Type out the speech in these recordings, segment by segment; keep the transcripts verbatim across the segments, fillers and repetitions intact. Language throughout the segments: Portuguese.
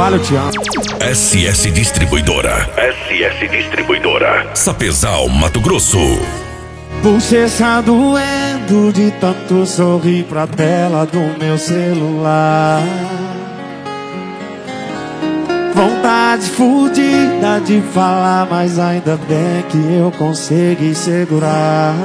vale, eu te amo. S S Distribuidora. S S Distribuidora. Sapezal, Mato Grosso. Bochecha doendo de tanto sorrir pra tela do meu celular. Vontade fudida de falar, mas ainda bem que eu consegui segurar.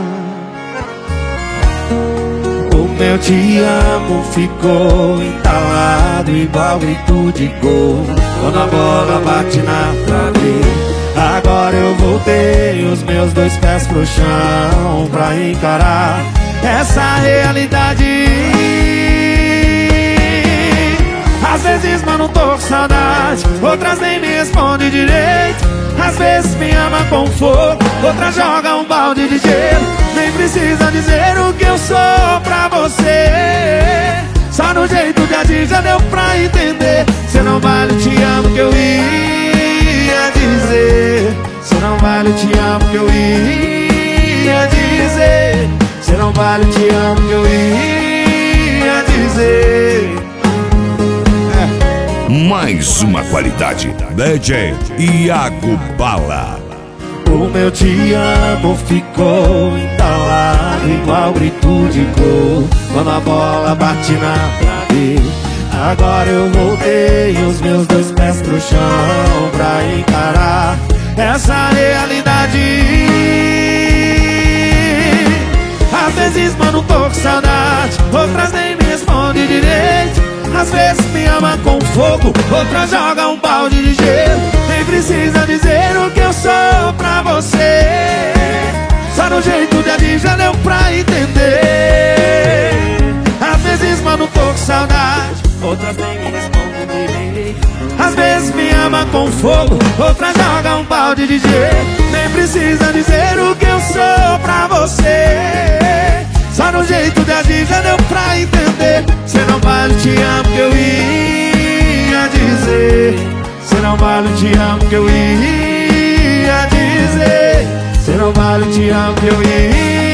O meu te amo ficou entalado igual grito de gol quando a bola bate na trave. Agora eu voltei os meus dois pés pro chão pra encarar essa realidade. Às vezes, mano, tô com saudade, outras nem me responde direito. Às vezes me ama com fogo, outras joga um balde de gelo. Nem precisa dizer o que eu sou pra você, só no jeito de agir já deu pra entender. Cê não vale o te amo que eu ia dizer. Cê não vale o te amo que eu ia dizer. Cê não vale o te amo que eu ia dizer. Mais uma qualidade. D J Iago Bala. O meu te amo ficou entalado igual grito de gol quando a bola bate na trave. Agora eu voltei os meus dois pés pro chão pra encarar essa realidade. Às vezes, mano, tô com saudade, outras nem me responde direito. Às vezes me ama com fogo, outras joga um balde de gelo. Nem precisa dizer o que eu sou pra você, só no jeito de agir já deu pra entender. Às vezes, mano, tô com saudade, outras nem me respondem direito. Às vezes me ama com fogo, outras joga um balde de gelo. Nem precisa dizer o que eu sou pra você, só no jeito de agir já deu pra entender. Cê não vale o te amo que eu ia dizer. Cê não vale o te amo que eu ia dizer. Cê não vale o te amo que eu ia